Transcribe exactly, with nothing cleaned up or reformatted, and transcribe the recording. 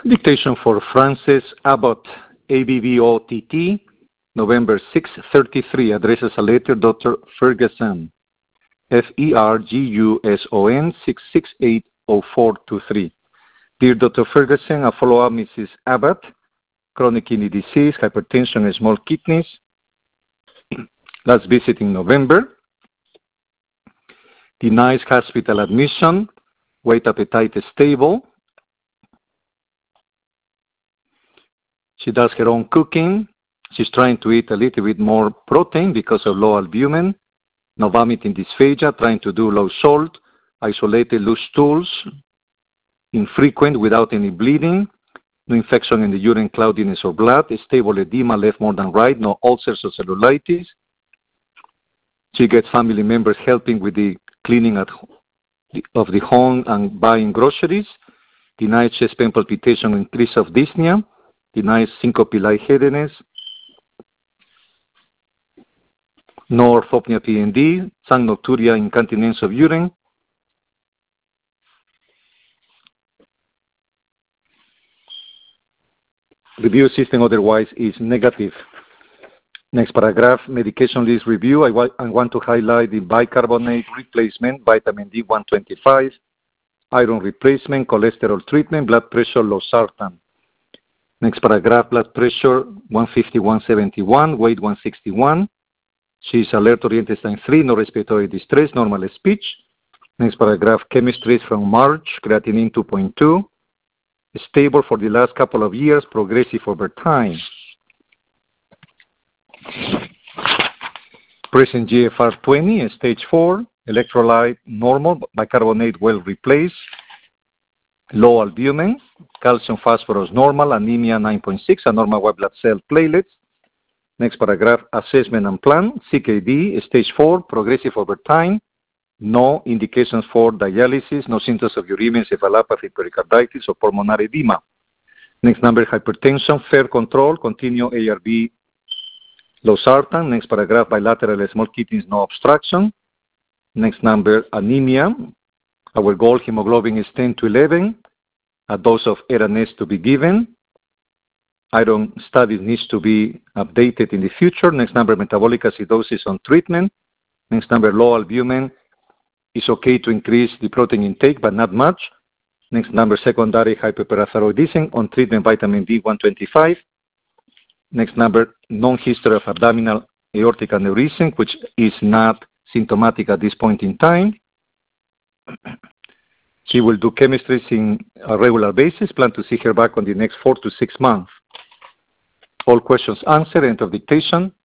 Dictation for Frances Abbott, A B B O T T, November sixth, thirty-three, addresses a letter Doctor Ferguson, F E R G U S O N, six six eight zero four two three. Dear Doctor Ferguson, a follow-up Missus Abbott, chronic kidney disease, hypertension, and small kidneys. Last visit in November. Denies hospital admission, weight appetite is stable. She does her own cooking. She's trying to eat a little bit more protein because of low albumin. No vomiting dysphagia, trying to do low salt, isolated loose stools, infrequent without any bleeding, no infection in the urine, cloudiness or blood, stable edema left more than right, no ulcers or cellulitis. She gets family members helping with the cleaning at, of the home and buying groceries. Denies chest pain, palpitation, increase of dyspnea. Denies syncope, lightheadedness. No orthopnea P N D, some nocturia, incontinence of urine. Review system otherwise is negative. Next paragraph, medication list review. I, wa I want to highlight the bicarbonate replacement, vitamin D one twenty-five, iron replacement, cholesterol treatment, blood pressure, losartan. Next paragraph, blood pressure one fifty, one seventy-one, weight one sixty-one. She is alert or intestine three, no respiratory distress, normal speech. Next paragraph, chemistry from March, creatinine two point two. Stable for the last couple of years, progressive over time. Present G F R twenty, stage four, electrolyte normal, bicarbonate well replaced, low albumin, calcium phosphorus normal, anemia nine point six, abnormal white blood cell platelets. Next paragraph, assessment and plan, C K D, stage four, progressive over time, no indications for dialysis, no symptoms of uremia, encephalopathy, pericarditis, or pulmonary edema. Next number, hypertension, fair control, continue A R B, losartan. Next paragraph, bilateral small kidneys, no obstruction. Next number, anemia. Our goal, hemoglobin is ten to eleven. A dose of Eranes to be given. Iron study needs to be updated in the future. Next number, metabolic acidosis on treatment. Next number, low albumin. It's okay to increase the protein intake, but not much. Next number, secondary hyperparathyroidism on treatment, vitamin D one twenty-five. Next number, non-history of abdominal aortic aneurysm, which is not symptomatic at this point in time. She will do chemistry in a regular basis. Plan to see her back on the next four to six months. All questions answered. End of dictation.